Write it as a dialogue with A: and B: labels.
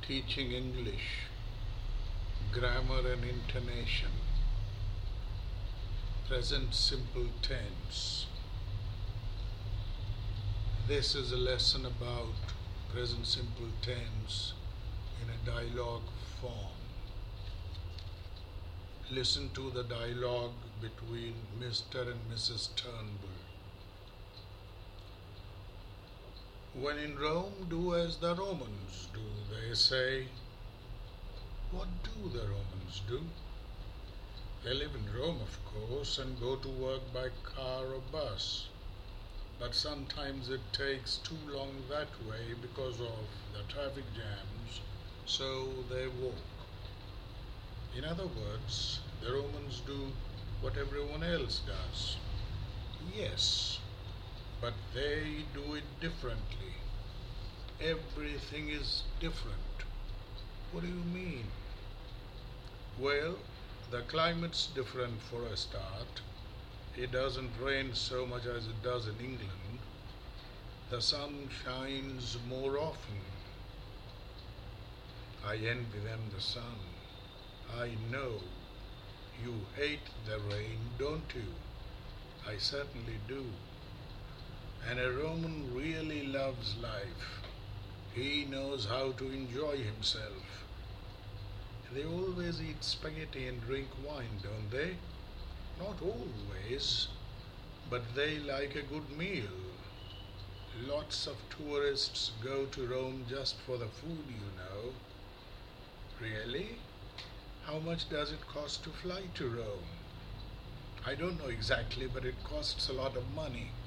A: teaching English, grammar and intonation, present simple tense. This is a lesson about present simple tense in a dialogue form. Listen to the dialogue between Mr. and Mrs. Turnbull. When in Rome, do as the Romans do, they say. What do the Romans do? They live in Rome, of course, and go to work by car or bus. But sometimes it takes too long that way because of the traffic jams, so they walk. In other words, the Romans do what everyone else does. Yes, but they do it differently. Everything is different. What do you mean? Well, the climate's different for a start. It doesn't rain so much as it does in England. The sun shines more often. I envy them the sun. I know. You hate the rain, don't you? I certainly do. And a Roman really loves life. He knows how to enjoy himself. They always eat spaghetti and drink wine, don't they? Not always, but they like a good meal. Lots of tourists go to Rome just for the food, you know. Really? How much does it cost to fly to Rome? I don't know exactly, but it costs a lot of money.